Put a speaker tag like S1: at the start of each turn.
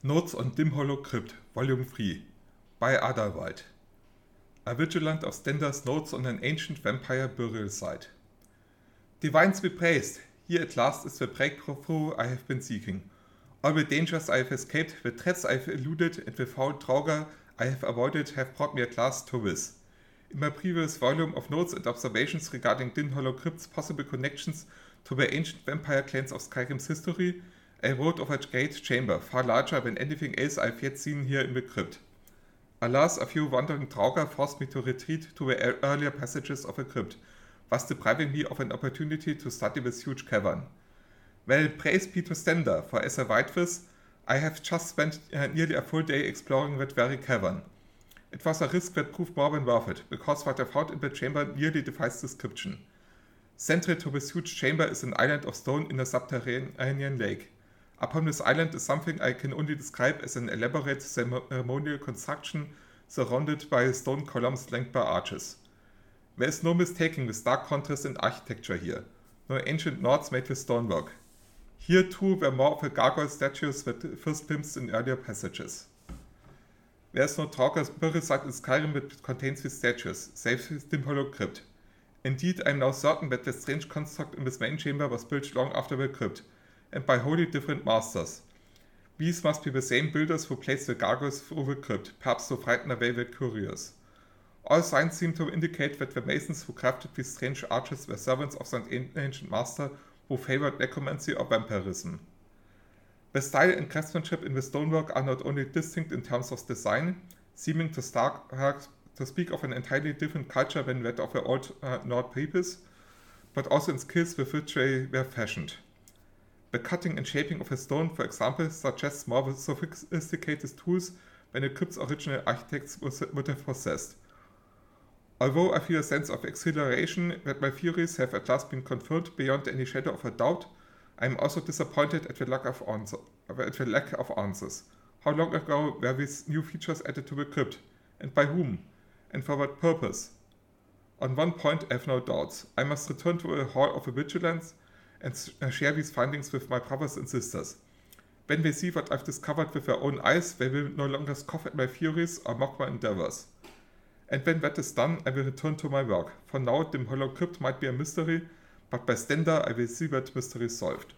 S1: Notes on Dim Hollow Crypt, Volume 3, by Adalwald. A Vigilant of Stendar's Notes on an Ancient Vampire Burial Site. Divines be praised! Here at last is the breakthrough I have been seeking. All the dangers I have escaped, the threats I have eluded, and the foul draugar I have avoided have brought me at last to this. In my previous volume of notes and observations regarding Dim Hollow Crypt's possible connections to the ancient vampire clans of Skyrim's history, I wrote of a great chamber, far larger than anything else I have yet seen here in the crypt. Alas, a few wandering draugar forced me to retreat to the earlier passages of the crypt, thus depriving me of an opportunity to study this huge cavern. Well, praise be to Stendar, for as I write this, I have just spent nearly a full day exploring that very cavern. It was a risk that proved more than worth it, because what I found in the chamber nearly defies description. Central to this huge chamber is an island of stone in a subterranean lake. Upon this island is something I can only describe as an elaborate ceremonial construction surrounded by stone columns flanked by arches. There is no mistaking this stark contrast in architecture here. No ancient Nords made with stonework. Here too were more of the gargoyle statues that first glimpsed in earlier passages. There is no draugar's burial site in Skyrim that contains these statues, save the Dim Hollow Crypt. Indeed, I am now certain that the strange construct in this main chamber was built long after the crypt, and by wholly different masters. These must be the same builders who placed the gargoyles through the crypt, perhaps to frighten away the curious. All signs seem to indicate that the masons who crafted these strange arches were servants of some ancient master who favored necromancy or vampirism. The style and craftsmanship in the stonework are not only distinct in terms of design, seeming to speak of an entirely different culture than that of the old Nord peoples, but also in skills with which they were fashioned. The cutting and shaping of a stone, for example, suggests more sophisticated tools than the crypt's original architects would have possessed. Although I feel a sense of exhilaration that my theories have at last been confirmed beyond any shadow of a doubt, I am also disappointed at the lack of answers. How long ago were these new features added to the crypt, and by whom, and for what purpose? On one point I have no doubts. I must return to the Hall of the Vigilance and share these findings with my brothers and sisters. When they see what I've discovered with their own eyes, they will no longer scoff at my theories or mock my endeavors. And when that is done, I will return to my work. For now, Dim Hollow Crypt might be a mystery, but by Stendar I will see that mystery solved.